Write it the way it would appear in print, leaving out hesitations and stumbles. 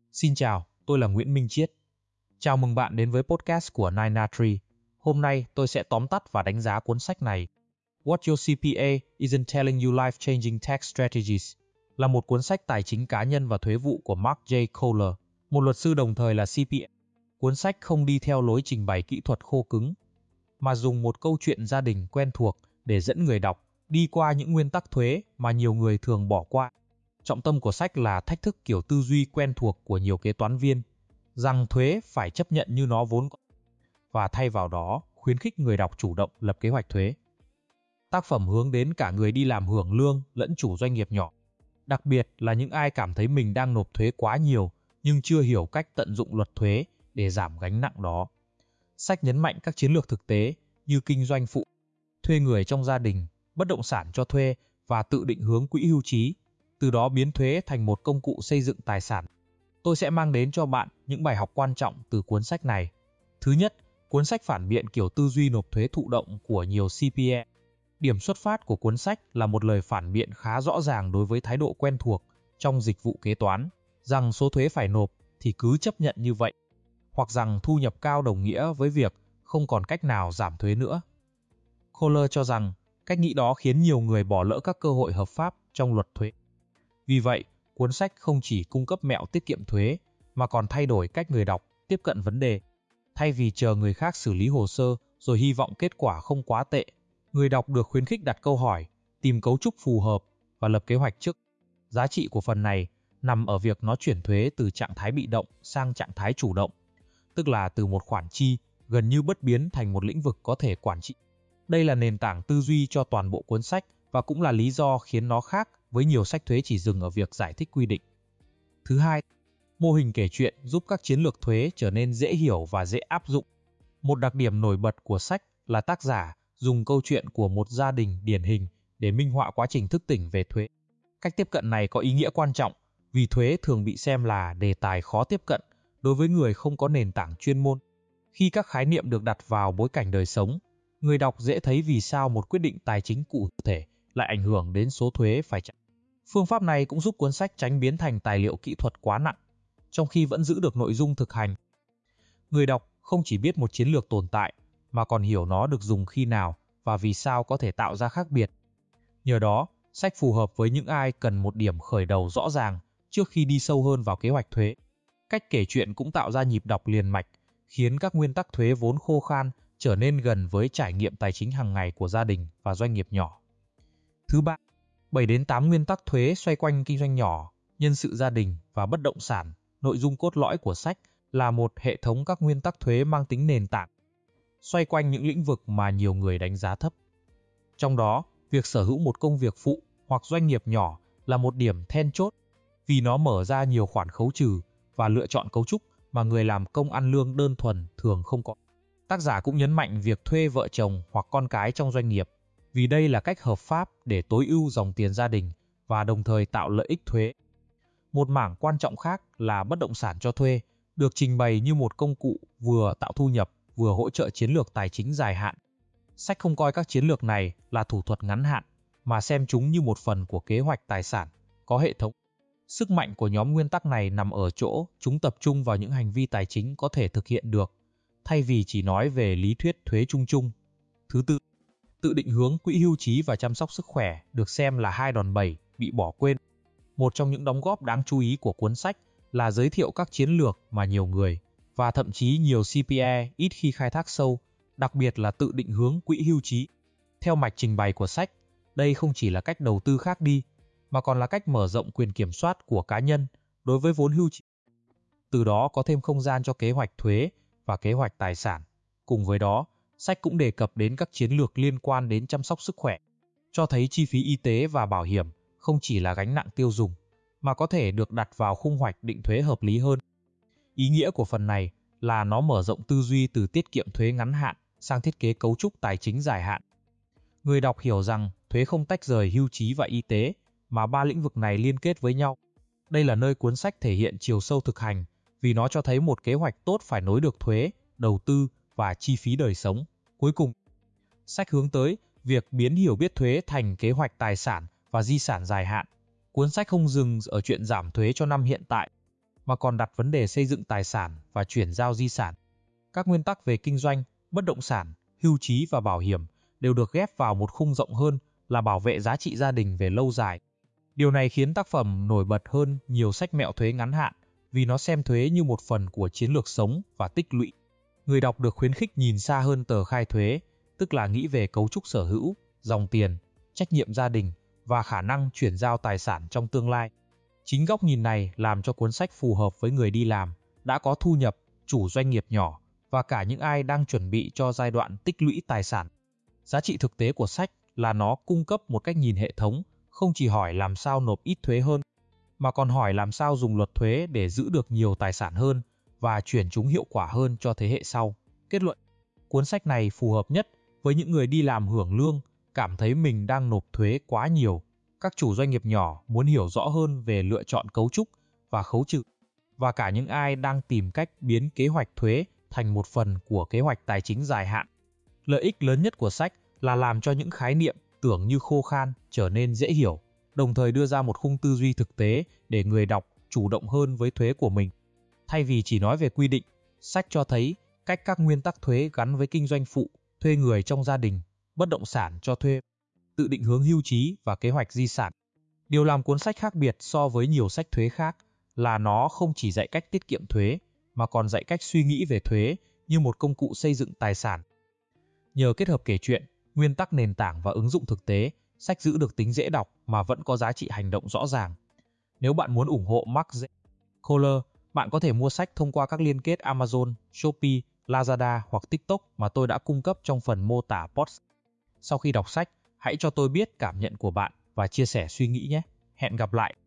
Xin chào, tôi là Nguyễn Minh Chiết. Chào mừng bạn đến với podcast của Nine Tree. Hôm nay tôi sẽ tóm tắt và đánh giá cuốn sách này. What Your CPA Isn't Telling You Life-Changing Tax Strategies là một cuốn sách tài chính cá nhân và thuế vụ của Mark J. Kohler, một luật sư đồng thời là CPA. Cuốn sách không đi theo lối trình bày kỹ thuật khô cứng, mà dùng một câu chuyện gia đình quen thuộc để dẫn người đọc đi qua những nguyên tắc thuế mà nhiều người thường bỏ qua. Trọng tâm của sách là thách thức kiểu tư duy quen thuộc của nhiều kế toán viên, rằng thuế phải chấp nhận như nó vốn có, và thay vào đó khuyến khích người đọc chủ động lập kế hoạch thuế. Tác phẩm hướng đến cả người đi làm hưởng lương lẫn chủ doanh nghiệp nhỏ, đặc biệt là những ai cảm thấy mình đang nộp thuế quá nhiều nhưng chưa hiểu cách tận dụng luật thuế để giảm gánh nặng đó. Sách nhấn mạnh các chiến lược thực tế như kinh doanh phụ, thuê người trong gia đình, bất động sản cho thuê và tự định hướng quỹ hưu trí, từ đó biến thuế thành một công cụ xây dựng tài sản. Tôi sẽ mang đến cho bạn những bài học quan trọng từ cuốn sách này. Thứ nhất, cuốn sách phản biện kiểu tư duy nộp thuế thụ động của nhiều CPA. Điểm xuất phát của cuốn sách là một lời phản biện khá rõ ràng đối với thái độ quen thuộc trong dịch vụ kế toán, rằng số thuế phải nộp thì cứ chấp nhận như vậy, hoặc rằng thu nhập cao đồng nghĩa với việc không còn cách nào giảm thuế nữa. Kohler cho rằng cách nghĩ đó khiến nhiều người bỏ lỡ các cơ hội hợp pháp trong luật thuế. Vì vậy, cuốn sách không chỉ cung cấp mẹo tiết kiệm thuế, mà còn thay đổi cách người đọc tiếp cận vấn đề. Thay vì chờ người khác xử lý hồ sơ rồi hy vọng kết quả không quá tệ, người đọc được khuyến khích đặt câu hỏi, tìm cấu trúc phù hợp và lập kế hoạch trước. Giá trị của phần này nằm ở việc nó chuyển thuế từ trạng thái bị động sang trạng thái chủ động, tức là từ một khoản chi gần như bất biến thành một lĩnh vực có thể quản trị. Đây là nền tảng tư duy cho toàn bộ cuốn sách và cũng là lý do khiến nó khác với nhiều sách thuế chỉ dừng ở việc giải thích quy định. Thứ hai, mô hình kể chuyện giúp các chiến lược thuế trở nên dễ hiểu và dễ áp dụng. Một đặc điểm nổi bật của sách là tác giả dùng câu chuyện của một gia đình điển hình để minh họa quá trình thức tỉnh về thuế. Cách tiếp cận này có ý nghĩa quan trọng vì thuế thường bị xem là đề tài khó tiếp cận đối với người không có nền tảng chuyên môn. Khi các khái niệm được đặt vào bối cảnh đời sống, người đọc dễ thấy vì sao một quyết định tài chính cụ thể lại ảnh hưởng đến số thuế phải trả. Phương pháp này cũng giúp cuốn sách tránh biến thành tài liệu kỹ thuật quá nặng, trong khi vẫn giữ được nội dung thực hành. Người đọc không chỉ biết một chiến lược tồn tại, mà còn hiểu nó được dùng khi nào và vì sao có thể tạo ra khác biệt. Nhờ đó, sách phù hợp với những ai cần một điểm khởi đầu rõ ràng trước khi đi sâu hơn vào kế hoạch thuế. Cách kể chuyện cũng tạo ra nhịp đọc liền mạch, khiến các nguyên tắc thuế vốn khô khan trở nên gần với trải nghiệm tài chính hàng ngày của gia đình và doanh nghiệp nhỏ. Thứ ba, 7 đến 8 nguyên tắc thuế xoay quanh kinh doanh nhỏ, nhân sự gia đình và bất động sản. Nội dung cốt lõi của sách là một hệ thống các nguyên tắc thuế mang tính nền tảng, xoay quanh những lĩnh vực mà nhiều người đánh giá thấp. Trong đó, việc sở hữu một công việc phụ hoặc doanh nghiệp nhỏ là một điểm then chốt, vì nó mở ra nhiều khoản khấu trừ và lựa chọn cấu trúc mà người làm công ăn lương đơn thuần thường không có. Tác giả cũng nhấn mạnh việc thuê vợ chồng hoặc con cái trong doanh nghiệp, vì đây là cách hợp pháp để tối ưu dòng tiền gia đình và đồng thời tạo lợi ích thuế. Một mảng quan trọng khác là bất động sản cho thuê, được trình bày như một công cụ vừa tạo thu nhập, vừa hỗ trợ chiến lược tài chính dài hạn. Sách không coi các chiến lược này là thủ thuật ngắn hạn, mà xem chúng như một phần của kế hoạch tài sản có hệ thống. Sức mạnh của nhóm nguyên tắc này nằm ở chỗ chúng tập trung vào những hành vi tài chính có thể thực hiện được, thay vì chỉ nói về lý thuyết thuế chung chung. Thứ tư, tự định hướng quỹ hưu trí và chăm sóc sức khỏe được xem là hai đòn bẩy bị bỏ quên. Một trong những đóng góp đáng chú ý của cuốn sách là giới thiệu các chiến lược mà nhiều người, và thậm chí nhiều CPA ít khi khai thác sâu, đặc biệt là tự định hướng quỹ hưu trí. Theo mạch trình bày của sách, đây không chỉ là cách đầu tư khác đi, mà còn là cách mở rộng quyền kiểm soát của cá nhân đối với vốn hưu trí. Từ đó có thêm không gian cho kế hoạch thuế và kế hoạch tài sản. Cùng với đó, sách cũng đề cập đến các chiến lược liên quan đến chăm sóc sức khỏe, cho thấy chi phí y tế và bảo hiểm không chỉ là gánh nặng tiêu dùng, mà có thể được đặt vào khung hoạch định thuế hợp lý hơn. Ý nghĩa của phần này là nó mở rộng tư duy từ tiết kiệm thuế ngắn hạn sang thiết kế cấu trúc tài chính dài hạn. Người đọc hiểu rằng thuế không tách rời hưu trí và y tế, mà ba lĩnh vực này liên kết với nhau. Đây là nơi cuốn sách thể hiện chiều sâu thực hành, vì nó cho thấy một kế hoạch tốt phải nối được thuế, đầu tư và chi phí đời sống. Cuối cùng, sách hướng tới việc biến hiểu biết thuế thành kế hoạch tài sản và di sản dài hạn. Cuốn sách không dừng ở chuyện giảm thuế cho năm hiện tại, mà còn đặt vấn đề xây dựng tài sản và chuyển giao di sản. Các nguyên tắc về kinh doanh, bất động sản, hưu trí và bảo hiểm đều được ghép vào một khung rộng hơn là bảo vệ giá trị gia đình về lâu dài. Điều này khiến tác phẩm nổi bật hơn nhiều sách mẹo thuế ngắn hạn vì nó xem thuế như một phần của chiến lược sống và tích lũy. Người đọc được khuyến khích nhìn xa hơn tờ khai thuế, tức là nghĩ về cấu trúc sở hữu, dòng tiền, trách nhiệm gia đình và khả năng chuyển giao tài sản trong tương lai. Chính góc nhìn này làm cho cuốn sách phù hợp với người đi làm, đã có thu nhập, chủ doanh nghiệp nhỏ và cả những ai đang chuẩn bị cho giai đoạn tích lũy tài sản. Giá trị thực tế của sách là nó cung cấp một cách nhìn hệ thống, không chỉ hỏi làm sao nộp ít thuế hơn, mà còn hỏi làm sao dùng luật thuế để giữ được nhiều tài sản hơn và chuyển chúng hiệu quả hơn cho thế hệ sau. Kết luận, cuốn sách này phù hợp nhất với những người đi làm hưởng lương, cảm thấy mình đang nộp thuế quá nhiều, các chủ doanh nghiệp nhỏ muốn hiểu rõ hơn về lựa chọn cấu trúc và khấu trừ, và cả những ai đang tìm cách biến kế hoạch thuế thành một phần của kế hoạch tài chính dài hạn. Lợi ích lớn nhất của sách là làm cho những khái niệm tưởng như khô khan trở nên dễ hiểu, đồng thời đưa ra một khung tư duy thực tế để người đọc chủ động hơn với thuế của mình. Thay vì chỉ nói về quy định, sách cho thấy cách các nguyên tắc thuế gắn với kinh doanh phụ, thuê người trong gia đình, bất động sản cho thuê, tự định hướng hưu trí và kế hoạch di sản. Điều làm cuốn sách khác biệt so với nhiều sách thuế khác là nó không chỉ dạy cách tiết kiệm thuế, mà còn dạy cách suy nghĩ về thuế như một công cụ xây dựng tài sản. Nhờ kết hợp kể chuyện, nguyên tắc nền tảng và ứng dụng thực tế, sách giữ được tính dễ đọc mà vẫn có giá trị hành động rõ ràng. Nếu bạn muốn ủng hộ Mark Kohler, bạn có thể mua sách thông qua các liên kết Amazon, Shopee, Lazada hoặc TikTok mà tôi đã cung cấp trong phần mô tả podcast. Sau khi đọc sách, hãy cho tôi biết cảm nhận của bạn và chia sẻ suy nghĩ nhé. Hẹn gặp lại!